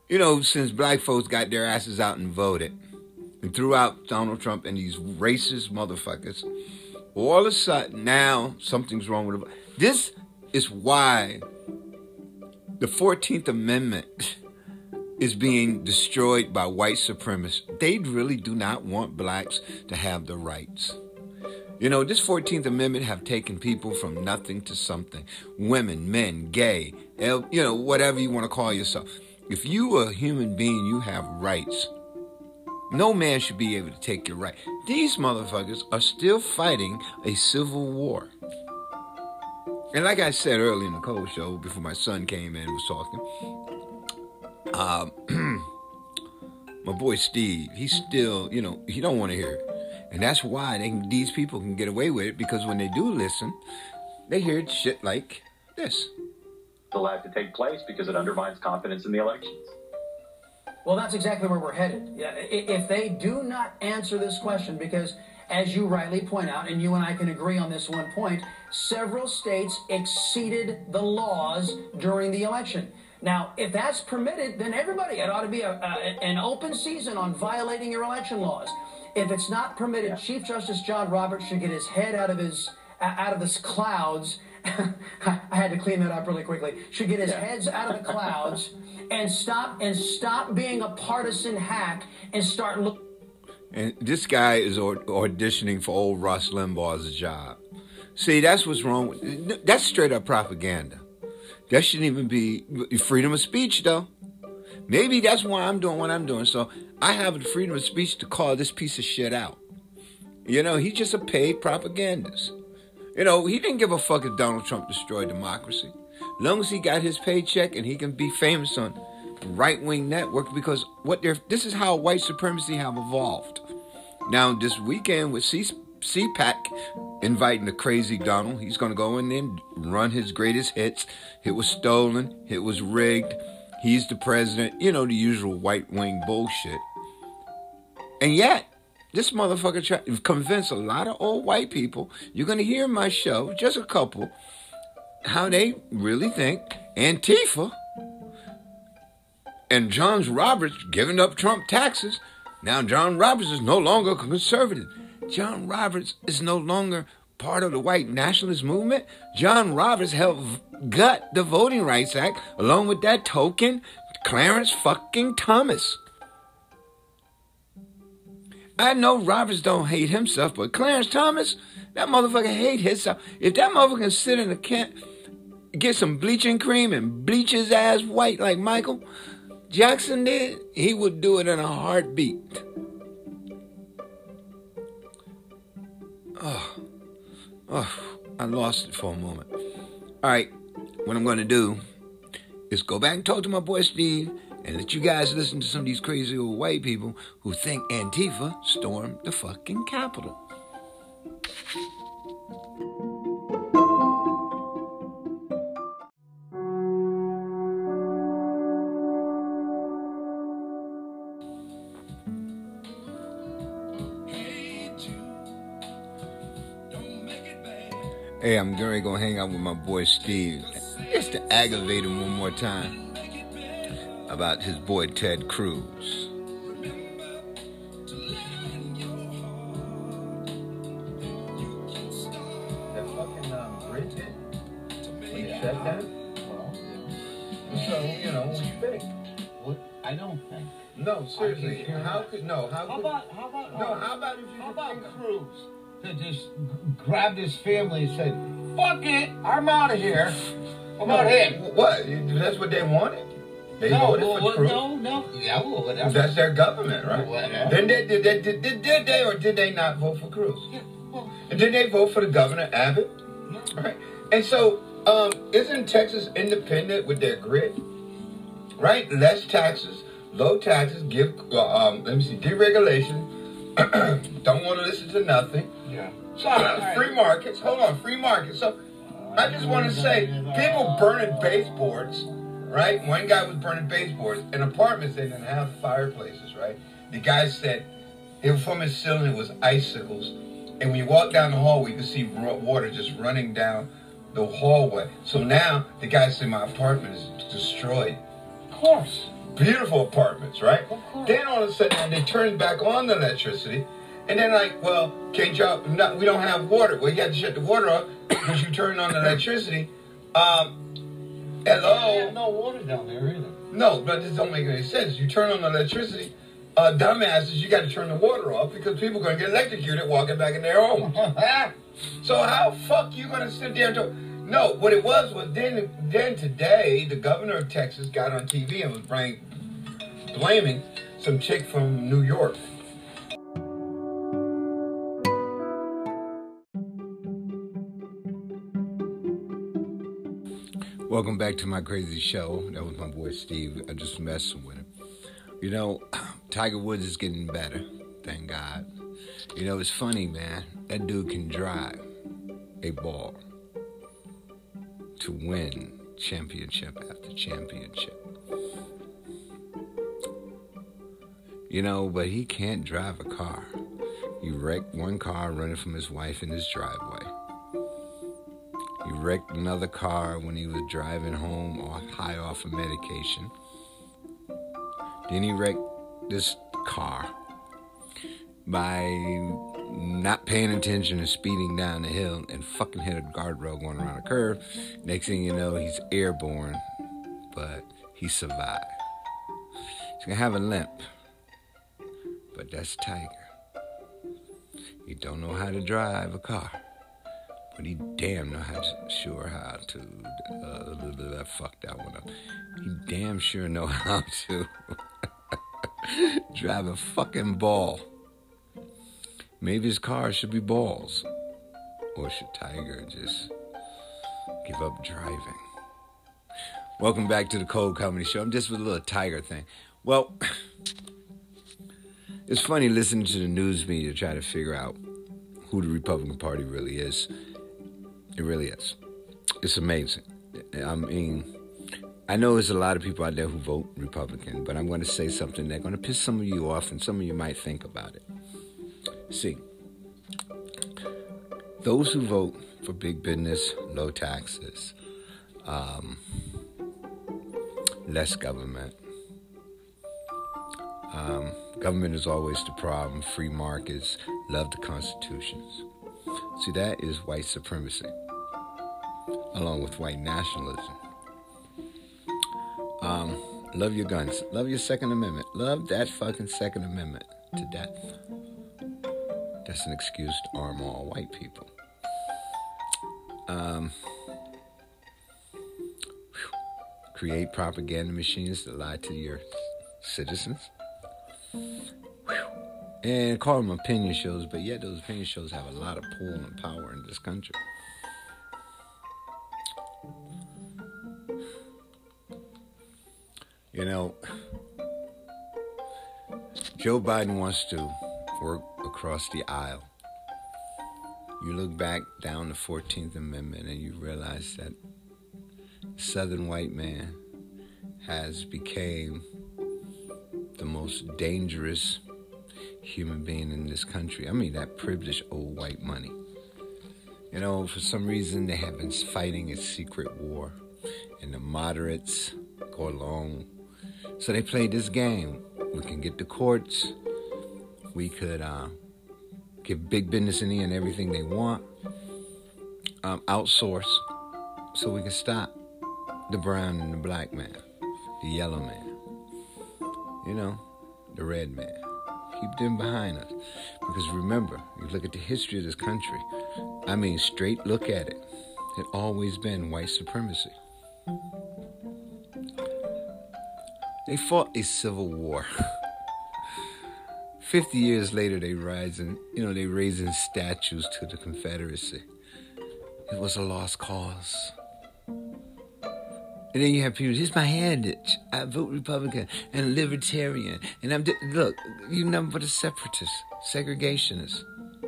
Speaker 1: you know, since black folks got their asses out and voted and threw out Donald Trump and these racist motherfuckers, all of a sudden now something's wrong with it. This is why the fourteenth Amendment is being destroyed by white supremacists. They really do not want blacks to have the rights. You know, this fourteenth Amendment have taken people from nothing to something. Women, men, gay, L, you know, whatever you want to call yourself. If you are a human being, you have rights. No man should be able to take your right. These motherfuckers are still fighting a civil war. And like I said earlier in the Cole Show, before my son came in and was talking, um, my boy Steve, he's still, you know, he don't want to hear it. And that's why they, these people can get away with it, because when they do listen, they hear shit like this.
Speaker 7: Allowed to take place because it undermines confidence in the elections.
Speaker 5: Well, that's exactly where we're headed. Yeah, i- If they do not answer this question, because as you rightly point out, and you and I can agree on this one point, several states exceeded the laws during the election. Now, if that's permitted, then everybody, it ought to be a, a, an open season on violating your election laws. If it's not permitted, yeah. Chief Justice John Roberts should get his head out of his out of his clouds. I had to clean that up really quickly. Should get his yeah. heads out of the clouds and stop and stop being a partisan hack and start looking.
Speaker 1: And this guy is auditioning for old Rush Limbaugh's job. See, that's what's wrong with that's straight up propaganda. That shouldn't even be freedom of speech, though. Maybe that's why I'm doing what I'm doing. So I have the freedom of speech to call this piece of shit out. You know, he's just a paid propagandist. You know, he didn't give a fuck if Donald Trump destroyed democracy. As long as he got his paycheck and he can be famous on right-wing network, because what they're this is how white supremacy have evolved. Now, this weekend with C- CPAC inviting the crazy Donald, he's going to go in there and run his greatest hits. It was stolen. It was rigged. He's the president. You know, the usual white-wing bullshit. And yet, this motherfucker tried to convince a lot of old white people. You're going to hear my show, just a couple, how they really think Antifa and John Roberts giving up Trump taxes. Now John Roberts is no longer a conservative. John Roberts is no longer part of the white nationalist movement. John Roberts helped gut the Voting Rights Act along with that token Clarence fucking Thomas. I know Roberts don't hate himself, but Clarence Thomas, that motherfucker hate himself. If that motherfucker can sit in a camp, get some bleaching cream and bleach his ass white like Michael Jackson did, he would do it in a heartbeat. Oh, oh, I lost it for a moment. All right, what I'm going to do is go back and talk to my boy Steve and let you guys listen to some of these crazy old white people who think Antifa stormed the fucking Capitol. Hey, I'm going to hang out with my boy Steve just to aggravate him one more time about his boy Ted Cruz.
Speaker 3: That fucking um, bridge hit when it shut down? Well, yeah. So, you know, what do you think?
Speaker 4: What? I don't think.
Speaker 3: No, seriously. How could, no, how
Speaker 4: How
Speaker 3: could,
Speaker 4: about, how about,
Speaker 3: no, how about if you
Speaker 4: how
Speaker 3: could
Speaker 4: about
Speaker 3: think of-
Speaker 4: Cruz to just grabbed his family and said, fuck it, I'm out of here. How about him?
Speaker 3: What? That's what they wanted? They
Speaker 4: No,
Speaker 3: voted
Speaker 4: well,
Speaker 3: for
Speaker 4: well,
Speaker 3: Cruz?
Speaker 4: no, no. Yeah, well, whatever.
Speaker 3: That's their government, right?
Speaker 4: Whatever.
Speaker 3: Then they, did, they, did, did, did they or did they not vote for Cruz?
Speaker 4: Yeah, well,
Speaker 3: And did they vote for the governor, Abbott?
Speaker 4: yeah.
Speaker 3: Right. And so, um, isn't Texas independent with their grid? Right? Less taxes, low taxes, give, uh, um, let me see, deregulation. Don't want to listen to nothing.
Speaker 4: Yeah.
Speaker 3: Uh, free markets. Hold on, free markets. So, I just want to say, people burning baseboards, right? One guy was burning baseboards. In apartments, they didn't have fireplaces, right? The guy said, it was from his ceiling, it was icicles. And when you walk down the hallway, you can see water just running down the hallway. So now, the guy said, my apartment is destroyed. course. Beautiful apartments, right? Of course. Then all of a sudden they turn back on the electricity, and then like, well, can't y'all? Not, we don't have water. Well, you got to shut the water off because you turn on the electricity. Um, hello.
Speaker 9: We have no water down there either.
Speaker 3: No, but this don't make any sense. You turn on the electricity. Uh, dumbasses, you got to turn the water off because people are going to get electrocuted walking back in their homes. So how fuck you going to sit there and talk? No, what it was was then, then today, the governor of Texas got on T V and was bring, blaming some chick from New York.
Speaker 1: Welcome back to my crazy show. That was my boy Steve. I just messing with him. You know, Tiger Woods is getting better, thank God. You know, it's funny, man. That dude can drive a ball to win championship after championship. You know, but he can't drive a car. He wrecked one car running from his wife in his driveway. He wrecked another car when he was driving home or high off of medication. Then he wrecked this car by not paying attention and speeding down the hill and fucking hit a guardrail going around a curve. Next thing you know, he's airborne, but he survived. He's gonna have a limp, but that's Tiger. He don't know how to drive a car, but he damn know how to, sure how to, uh, I fucked that one up. He damn sure know how to drive a fucking ball. Maybe his car should be balls. Or should Tiger just give up driving? Welcome back to the Cold Comedy Show. I'm just with a little Tiger thing. Well, it's funny listening to the news media try to figure out who the Republican Party really is. It really is. It's amazing. I mean, I know there's a lot of people out there who vote Republican, but I'm going to say something that's going to piss some of you off, and some of you might think about it. See, those who vote for big business, low taxes, um, less government, um, government is always the problem, free markets, love the constitutions. See, that is white supremacy, along with white nationalism. Um, love your guns. Love your Second Amendment. Love that fucking Second Amendment to death. That's an excuse to arm all white people. Um, create propaganda machines to lie to your citizens. And call them opinion shows, but yet those opinion shows have a lot of pull and power in this country. You know, Joe Biden wants to work across the aisle. You look back down the fourteenth Amendment and you realize that Southern white man has become the most dangerous human being in this country. I mean, that privileged old white money. You know, for some reason they have been fighting a secret war, and the moderates go along. So they played this game. We can get the courts. We could uh, give big business in the end everything they want. Um, outsource so we can stop the brown and the black man, the yellow man, you know, the red man. Keep them behind us. Because remember, you look at the history of this country. I mean, straight look at it. It's always been white supremacy. They fought a civil war. Fifty years later, they rising, you know, they raising statues to the Confederacy. It was a lost cause. And then you have people, here's my heritage. I vote Republican and libertarian. And I'm, look, you nothing but a separatist, segregationist.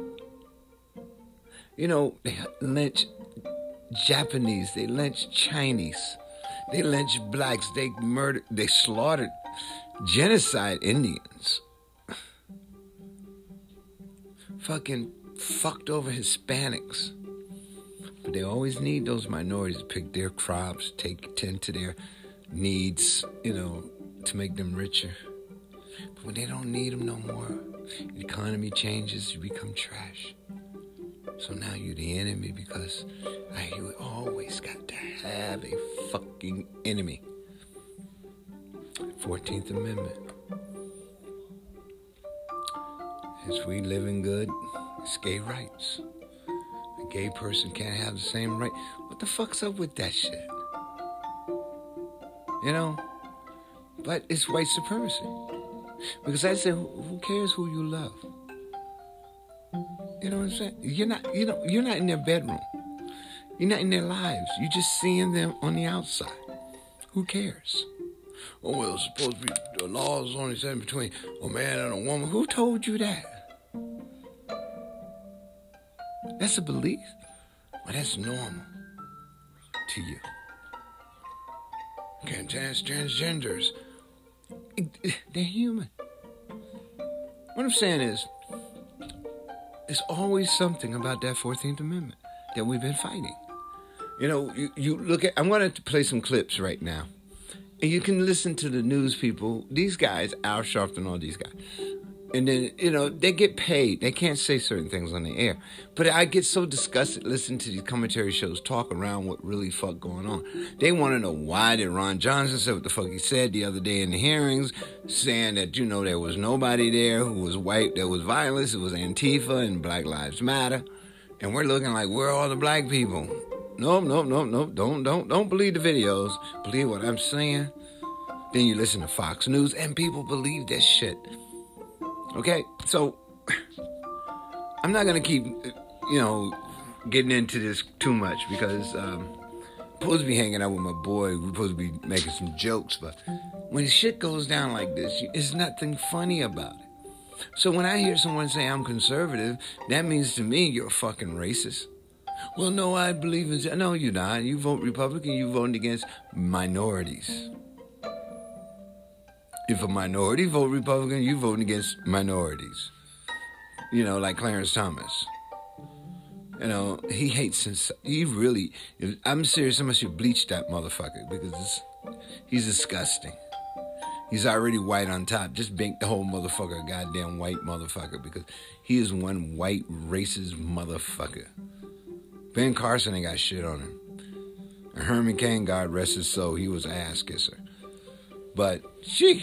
Speaker 1: You know, they lynch Japanese, they lynch Chinese. They lynched blacks. They murdered. They slaughtered, genocide Indians. Fucking fucked over Hispanics. But they always need those minorities to pick their crops, take tend to their needs, you know, to make them richer. But when they don't need them no more, the economy changes, you become trash. So now you're the enemy because uh, you always got to have a fucking enemy. fourteenth Amendment. As we living good, it's gay rights. A gay person can't have the same right. What the fuck's up with that shit? You know? But it's white supremacy. Because I say, who cares who you love? You know what I'm saying? You're not, you know, you're not in their bedroom. You're not in their lives. You're just seeing them on the outside. Who cares? Oh, well, it's supposed to be, the laws only set between a man and a woman. Who told you that? That's a belief? Well, that's normal to you. Okay, trans transgenders, they're human. What I'm saying is, there's always something about that fourteenth Amendment that we've been fighting. You know, you, you look at, I'm going to play some clips right now. And you can listen to the news people, these guys, Al Sharpton, all these guys. And then, you know, they get paid. They can't say certain things on the air. But I get so disgusted listening to these commentary shows talk around what really fuck going on. They want to know why did Ron Johnson say what the fuck he said the other day in the hearings, saying that, you know, there was nobody there who was white, there was violence, it was Antifa and Black Lives Matter. And we're looking like, where are all the black people? Nope, nope, nope, nope. Don't, don't, don't believe the videos. Believe what I'm saying. Then you listen to Fox News and people believe that shit. Okay, so I'm not going to keep, you know, getting into this too much because um, I'm supposed to be hanging out with my boy. We're supposed to be making some jokes, but when shit goes down like this, there's nothing funny about it. So when I hear someone say I'm conservative, that means to me you're a fucking racist. Well, no, I believe in... No, you're not. You vote Republican, you vote against minorities. If a minority vote Republican, you voting against minorities. You know, like Clarence Thomas. You know, he hates... He really... I'm serious, somebody should bleach that motherfucker because it's, he's disgusting. He's already white on top. Just make the whole motherfucker a goddamn white motherfucker because he is one white racist motherfucker. Ben Carson ain't got shit on him. And Herman Cain, God rest his soul, he was an ass kisser. But, jeez.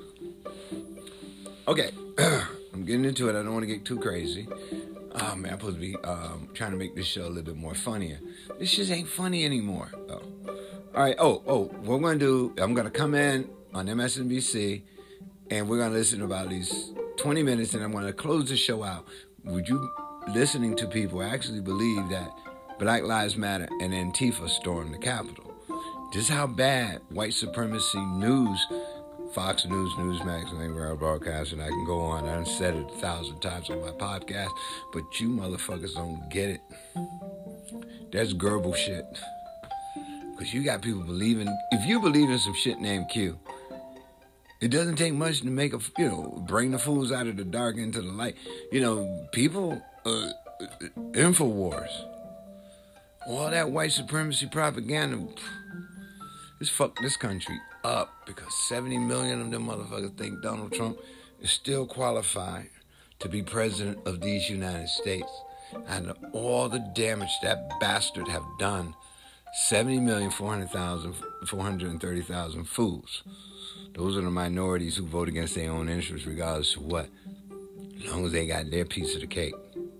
Speaker 1: Okay, I'm getting into it. I don't want to get too crazy. Oh, man, I'm supposed to be um, trying to make this show a little bit more funnier. This shit ain't funny anymore. Oh. All right, oh, oh, what we're going to do, I'm going to come in on M S N B C, and we're going to listen to about these twenty minutes, and I'm going to close the show out. Would you, listening to people, actually believe that Black Lives Matter and Antifa stormed the Capitol? This is how bad white supremacy news, Fox News, Newsmax, and World Broadcasting, I can go on. I done said it a thousand times on my podcast, but you motherfuckers don't get it. That's Goebbels shit. Because you got people believing, if you believe in some shit named Q, it doesn't take much to make a, you know, bring the fools out of the dark into the light. You know, people, uh, InfoWars, all that white supremacy propaganda, it's fucked this country up because seventy million of them motherfuckers think Donald Trump is still qualified to be president of these United States. And all the damage that bastard have done, seventy million, four hundred thousand, four hundred thirty thousand fools. Those are the minorities who vote against their own interests regardless of what. As long as they got their piece of the cake.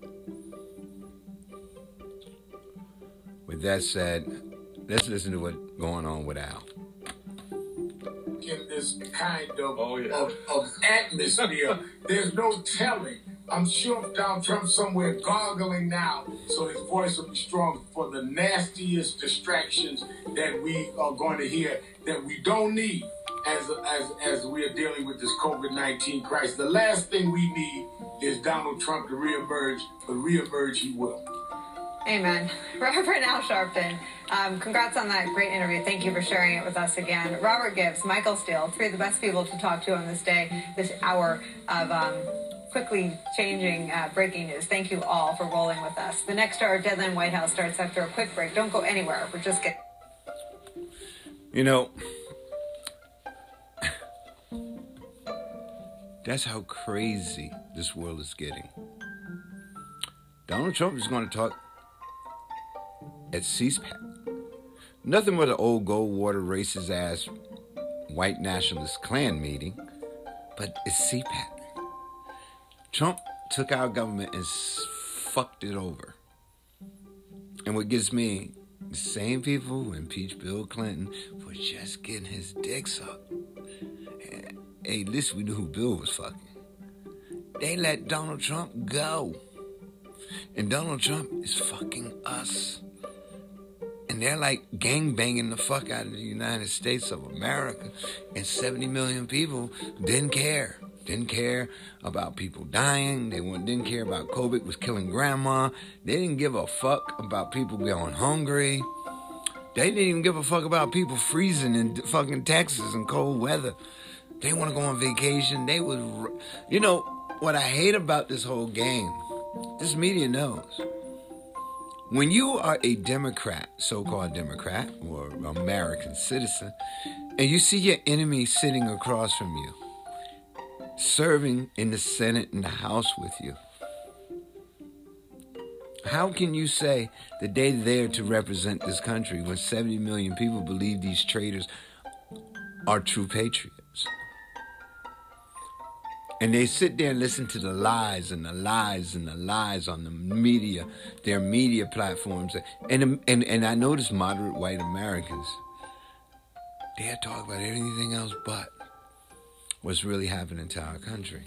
Speaker 1: With that said, let's listen to what's going on with Al.
Speaker 9: In this kind of, oh, yeah. of, of atmosphere, there's no telling. I'm sure Donald Trump's somewhere gargling now, so his voice will be strong for the nastiest distractions that we are going to hear that we don't need as as as we are dealing with this COVID nineteen crisis. The last thing we need is Donald Trump to reemerge, but reemerge he will.
Speaker 10: Amen. Reverend Al Sharpton, um, congrats on that great interview. Thank you for sharing it with us again. Robert Gibbs, Michael Steele, three of the best people to talk to on this day, this hour of um, quickly changing uh, breaking news. Thank you all for rolling with us. The next hour of Deadline White House starts after a quick break. Don't go anywhere. We're just getting...
Speaker 1: You know, That's how crazy this world is getting. Donald Trump is going to talk at C-SPAC. Nothing but an old Goldwater racist ass white nationalist Klan meeting, but it's C PAC. Trump took our government and s- fucked it over. And what gets me, the same people who impeached Bill Clinton for just getting his dick sucked. Hey, at least we knew who Bill was fucking. They let Donald Trump go. And Donald Trump is fucking us. And they're like gangbanging the fuck out of the United States of America. And seventy million people didn't care. Didn't care about people dying. They didn't care about COVID was killing grandma. They didn't give a fuck about people going hungry. They didn't even give a fuck about people freezing in fucking Texas in cold weather. They want to go on vacation. They would, you know, what I hate about this whole game, this media knows. When you are a Democrat, so-called Democrat, or American citizen, and you see your enemy sitting across from you, serving in the Senate and the House with you, how can you say that they're there to represent this country when seventy million people believe these traitors are true patriots? And they sit there and listen to the lies and the lies and the lies on the media, their media platforms. And, and, and I notice moderate white Americans, they talk about anything else but what's really happening to our country.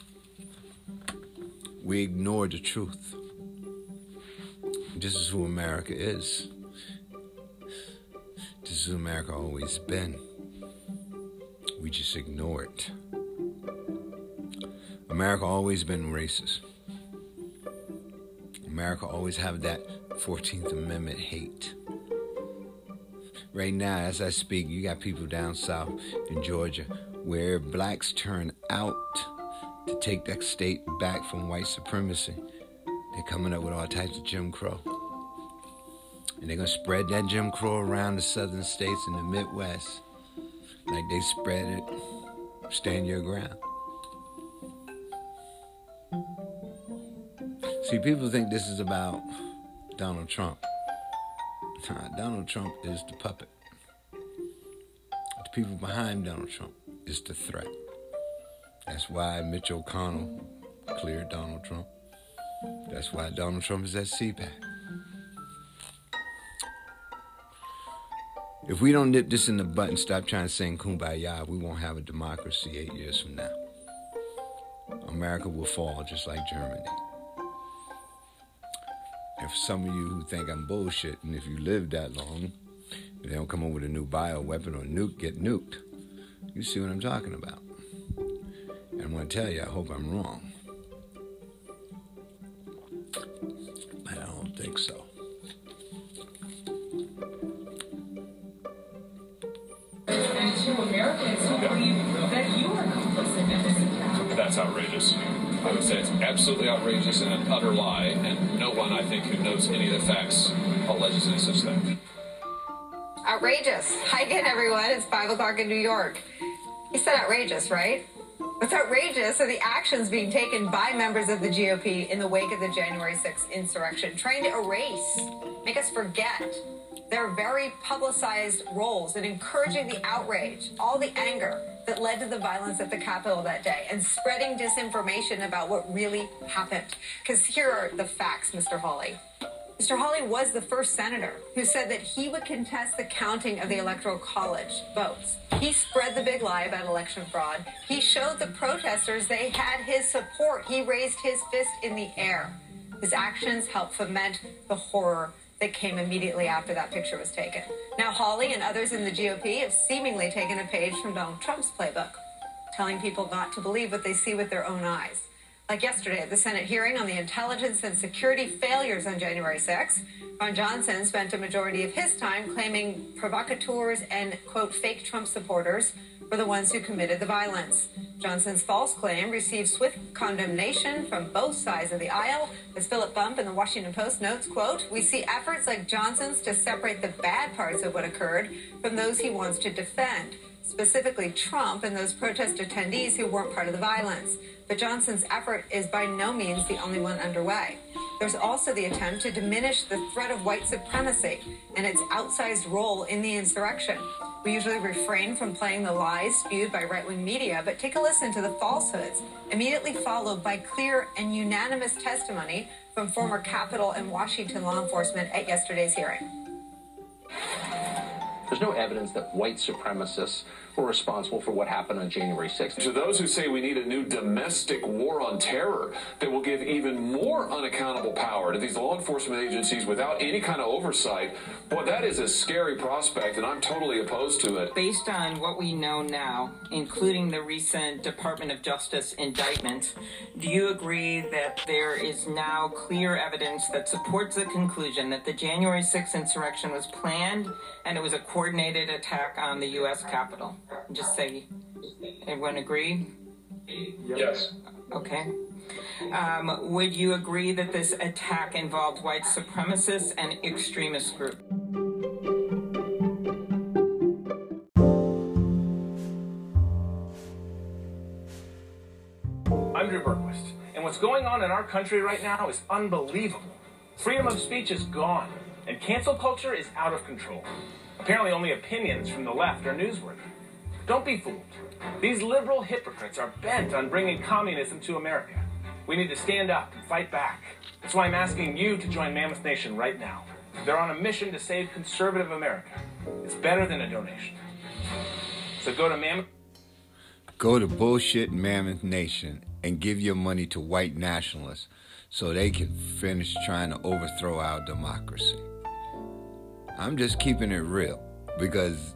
Speaker 1: We ignore the truth. This is who America is. This is who America always been. We just ignore it. America always been racist. America always have that fourteenth Amendment hate. Right now, as I speak, you got people down south in Georgia where blacks turn out to take that state back from white supremacy. They're coming up with all types of Jim Crow. And they're going to spread that Jim Crow around the southern states in the Midwest like they spread it. Stand your ground. See, people think this is about Donald Trump. Nah, Donald Trump is the puppet. The people behind Donald Trump is the threat. That's why Mitch McConnell cleared Donald Trump. That's why Donald Trump is at C PAC. If we don't nip this in the butt and stop trying to sing Kumbaya, we won't have a democracy eight years from now. America will fall just like Germany. And for some of you who think I'm bullshitting, if you live that long, if they don't come up with a new bioweapon or nuke, get nuked. You see what I'm talking about. And I'm going to tell you, I hope I'm wrong. But I don't think so.
Speaker 11: And two Americans who believe that you are complicit in this attack.
Speaker 12: That's outrageous. I would say it's absolutely outrageous and an utter lie, and no one, I think, who knows any of the facts alleges any such thing.
Speaker 10: Outrageous. Hi again, everyone. It's five o'clock in New York. He said outrageous, right? What's outrageous are the actions being taken by members of the G O P in the wake of the January sixth insurrection, trying to erase, make us forget their very publicized roles in encouraging the outrage, all the anger that led to the violence at the Capitol that day, and spreading disinformation about what really happened. Because here are the facts, Mister Hawley. Mister Hawley was the first senator who said that he would contest the counting of the Electoral College votes. He spread the big lie about election fraud. He showed the protesters they had his support. He raised his fist in the air. His actions helped foment the horror that came immediately after that picture was taken. Now, Hawley and others in the G O P have seemingly taken a page from Donald Trump's playbook, telling people not to believe what they see with their own eyes. Like yesterday at the Senate hearing on the intelligence and security failures on January sixth, Ron Johnson spent a majority of his time claiming provocateurs and, quote, fake Trump supporters were the ones who committed the violence. Johnson's false claim received swift condemnation from both sides of the aisle. As Philip Bump in the Washington Post notes, quote, we see efforts like Johnson's to separate the bad parts of what occurred from those he wants to defend. specifically Trump and those protest attendees who weren't part of the violence. But Johnson's effort is by no means the only one underway. There's also the attempt to diminish the threat of white supremacy and its outsized role in the insurrection. We usually refrain from playing the lies spewed by right-wing media, but take a listen to the falsehoods, immediately followed by clear and unanimous testimony from former Capitol and Washington law enforcement at yesterday's hearing.
Speaker 13: There's no evidence that white supremacists were responsible for what happened on January sixth.
Speaker 12: To those who say we need a new domestic war on terror that will give even more unaccountable power to these law enforcement agencies without any kind of oversight, boy, that is a scary prospect, and I'm totally opposed to it.
Speaker 14: Based on what we know now, including the recent Department of Justice indictment, do you agree that there is now clear evidence that supports the conclusion that the January sixth insurrection was planned and it was a coordinated attack on the U S Capitol? Just say, everyone agree?
Speaker 12: Yes.
Speaker 14: Okay. Um, would you agree that this attack involved white supremacists and extremist groups?
Speaker 15: I'm Drew Berquist, and what's going on in our country right now is unbelievable. Freedom of speech is gone, and cancel culture is out of control. Apparently only opinions from the left are newsworthy. Don't be fooled. These liberal hypocrites are bent on bringing communism to America. We need to stand up and fight back. That's why I'm asking you to join Mammoth Nation right now. They're on a mission to save conservative America. It's better than a donation. So go to Mammoth...
Speaker 1: Go to bullshit Mammoth Nation and give your money to white nationalists so they can finish trying to overthrow our democracy. I'm just keeping it real because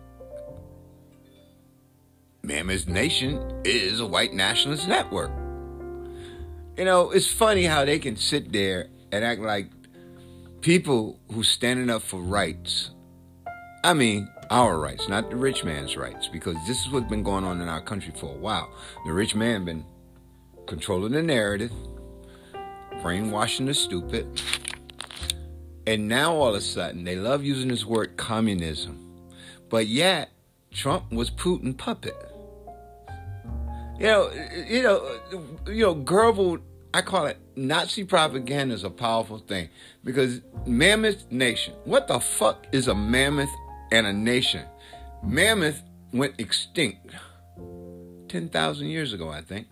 Speaker 1: Mammoth Nation is a white nationalist network. You know, it's funny how they can sit there and act like people who standing up for rights, I mean our rights, not the rich man's rights, because this is what's been going on in our country for a while. The rich man been controlling the narrative, brainwashing the stupid, and now all of a sudden they love using this word communism, but yet Trump was Putin puppet. You know, you know, you know, garbled, I call it Nazi propaganda is a powerful thing because Mammoth Nation, what the fuck is a mammoth and a nation? Mammoth went extinct ten thousand years ago, I think.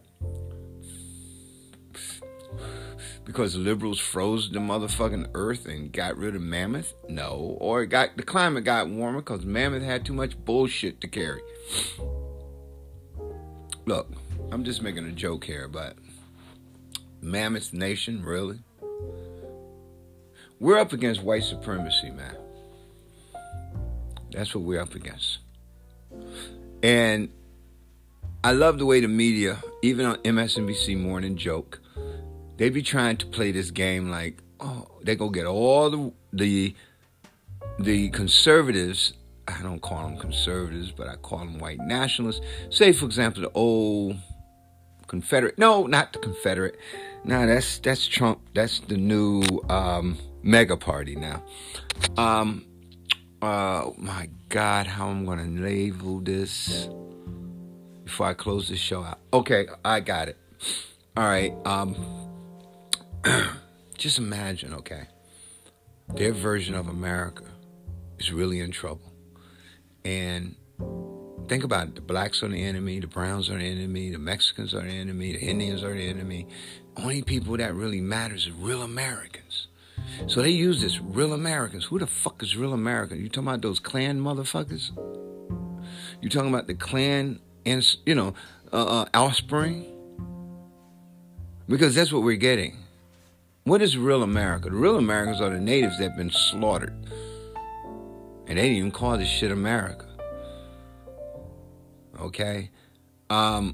Speaker 1: Because the liberals froze the motherfucking earth and got rid of Mammoth? No. Or it got the climate got warmer because Mammoth had too much bullshit to carry. Look, I'm just making a joke here, but Mammoth Nation, really? We're up against white supremacy, man. That's what we're up against. And I love the way the media, even on M S N B C Morning Joke, they be trying to play this game like, oh, they go get all the the the conservatives. I don't call them conservatives, but I call them white nationalists. Say, for example, the old Confederate. No, not the Confederate. No, that's that's Trump. That's the new um, mega party now. Um, uh, my God, how I'm going to label this before I close this show out. Okay, I got it. All right. Um, just imagine, okay, their version of America is really in trouble. And think about it. The blacks are the enemy, the browns are the enemy, the Mexicans are the enemy, the Indians are the enemy. Only people that really matters is real Americans. So they use this, real Americans. Who the fuck is real American? You talking about those Klan motherfuckers? You talking about the Klan and, you know, uh, uh, offspring? Because that's what we're getting. What is real America? The real Americans are the natives that have been slaughtered. And they didn't even call this shit America. Okay? Um,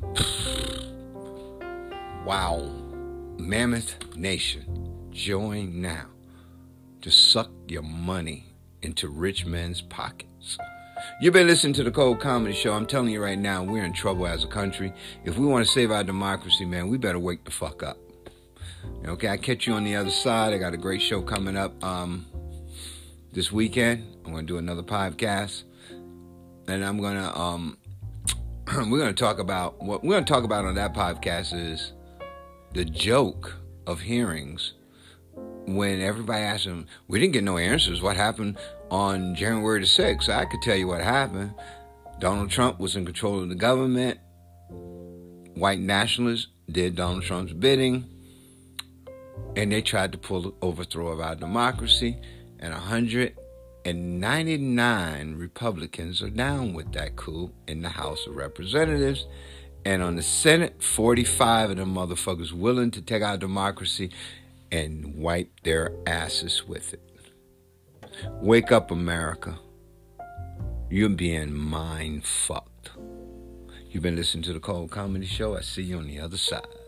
Speaker 1: wow. Mammoth Nation, join now to suck your money into rich men's pockets. You've been listening to the Cold Comedy Show. I'm telling you right now, we're in trouble as a country. If we want to save our democracy, man, we better wake the fuck up. Okay, I catch you on the other side. I got a great show coming up um, this weekend. I'm going to do another podcast. And I'm going to um, we're going to talk about what we're going to talk about on that podcast is the joke of hearings when everybody asked them, we didn't get no answers. What happened on January the sixth? I could tell you what happened. Donald Trump was in control of the government. White nationalists did Donald Trump's bidding. And they tried to pull the overthrow of our democracy. And one hundred ninety-nine Republicans are down with that coup in the House of Representatives. And on the Senate, forty-five of them motherfuckers willing to take our democracy and wipe their asses with it. Wake up, America. You're being mind fucked. You've been listening to the Cold Comedy Show. I see you on the other side.